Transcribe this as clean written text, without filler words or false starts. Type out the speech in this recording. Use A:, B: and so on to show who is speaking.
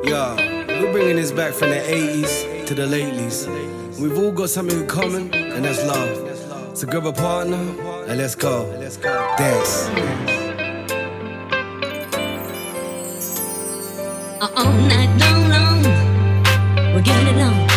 A: Yeah, we're bringing this back from the 80s to the latelys. We've all got something in common, and that's love. So grab a partner, and let's go. Dance.
B: All night long, we're getting it on.